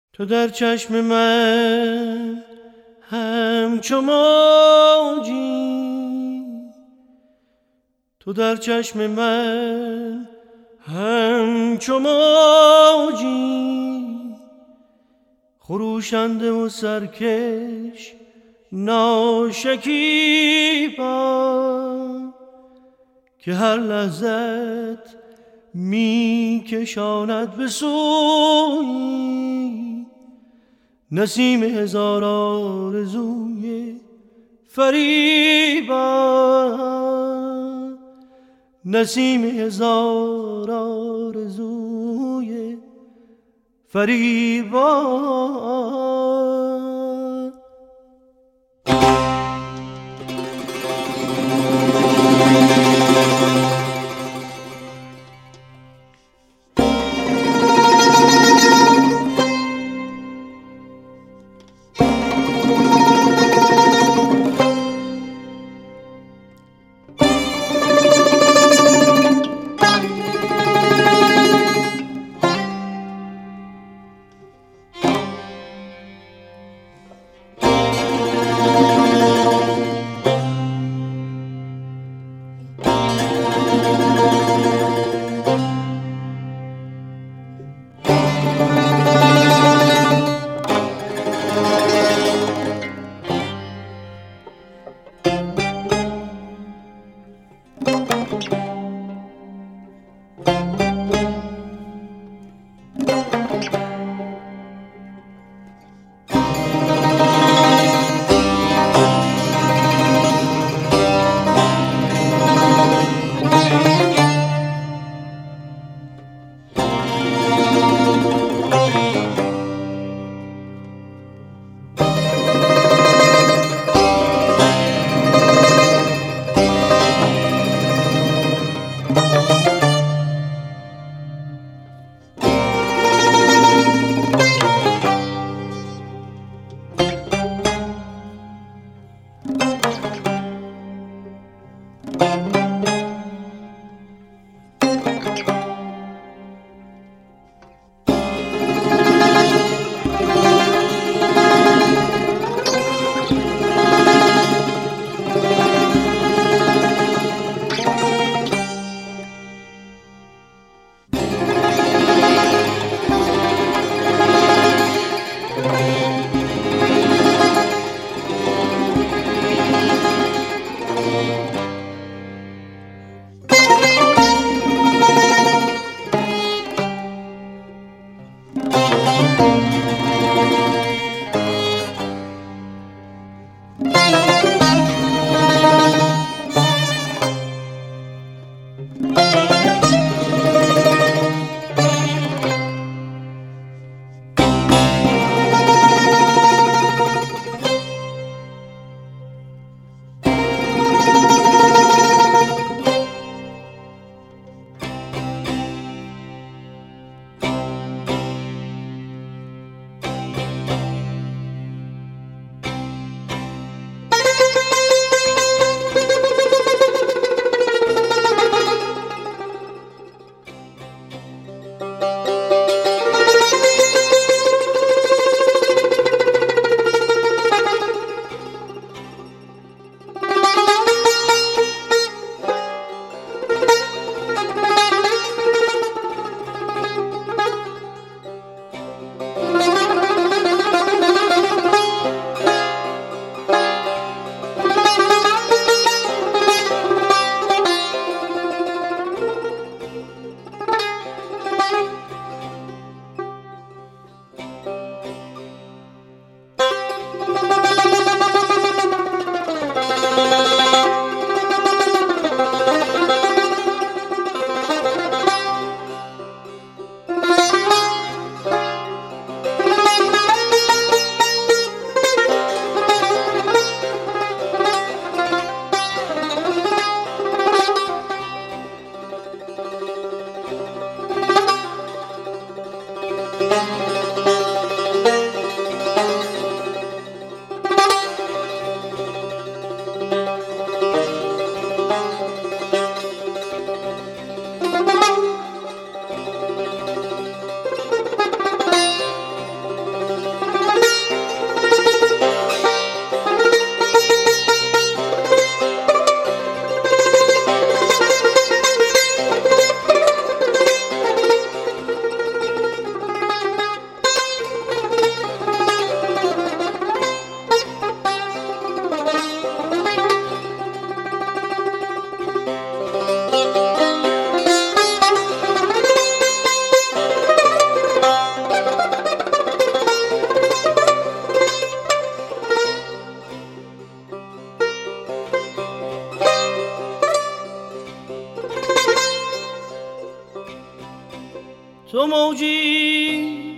تو در چشم من همچو موجی، تو در چشم من همچو موجی، خروشنده و سرکش ناشکیبا، که هر لحظت می کشاند به سوی نسیم هزار آرزوی فریبا، نسیم هزار آرزوی فریبا.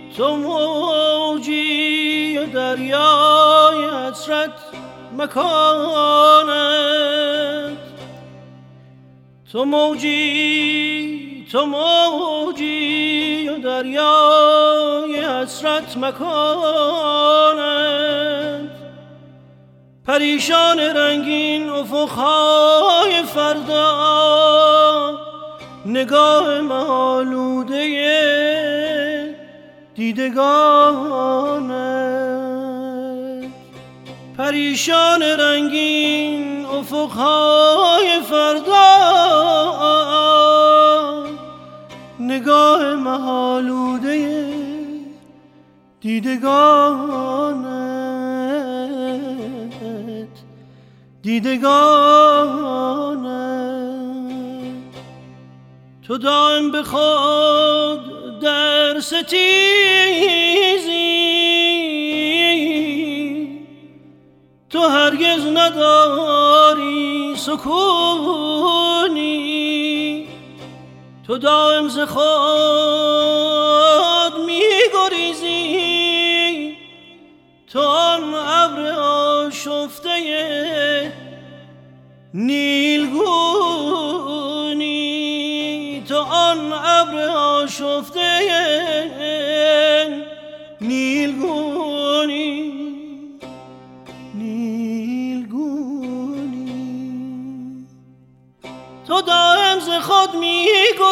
تو موجی و دریای حسرت مکانت، تو موجی و دریای حسرت مکانت، پریشان رنگین افقهای فردا، نگاه آلوده دیدگانت، پریشان رنگین افقهای فردا، نگاه آلوده دیدگانت، تو دائم به خود در ستیزی، تو هرگز نداری سکونی، تو دائم ز خود می گریزی، تو آن ابر آشفته نیلگونی، تو آن ابر آشفته نیلگونی، تو دائم ز خود می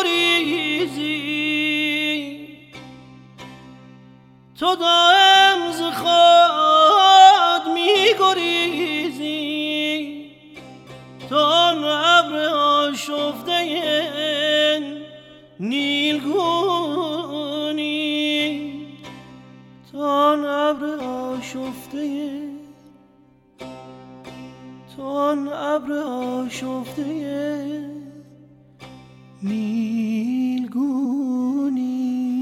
گریزی، تو دائم ز خود می گریزی، تو آن ابر آشفته نیلگونی، تو آن ابر آشفته، تو آن ابر آشفته نیلگونی.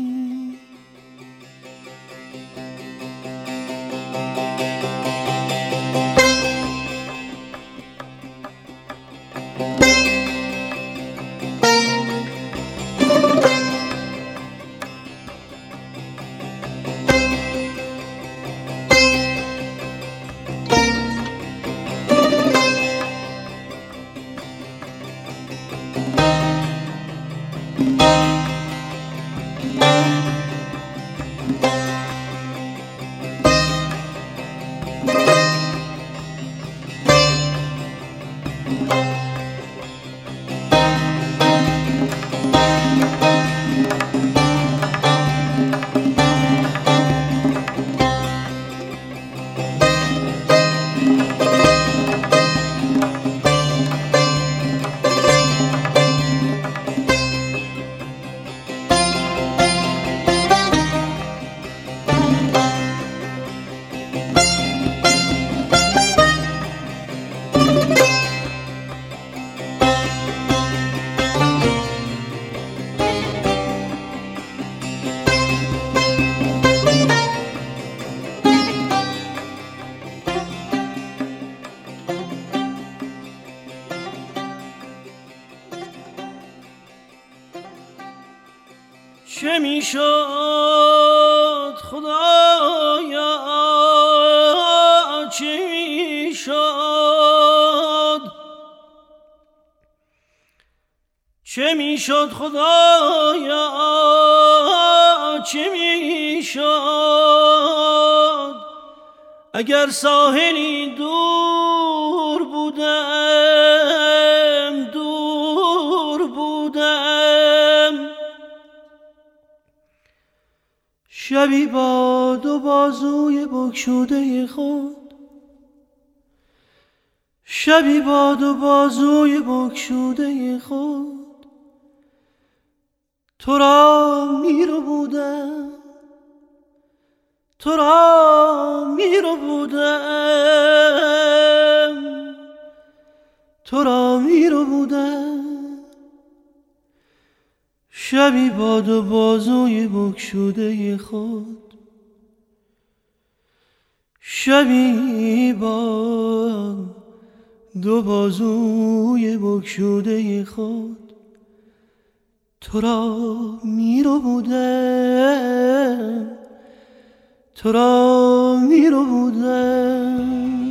چه میشد خدایا، چه میشد، چه میشد خدایا، چه میشد، اگر ساحلی دور بودم، دور بودم، شبی با دو بازوی بگشوده خود، شبی با دو بازوی بگشوده خود، تو را میرو بودم، تو را میرو بودم، تو را میرو بودم، شبی با دو بازوی بگشوده خود، شبی با دو بازوی بگشوده خود، تو را میرو بودم، تو را می رو بودم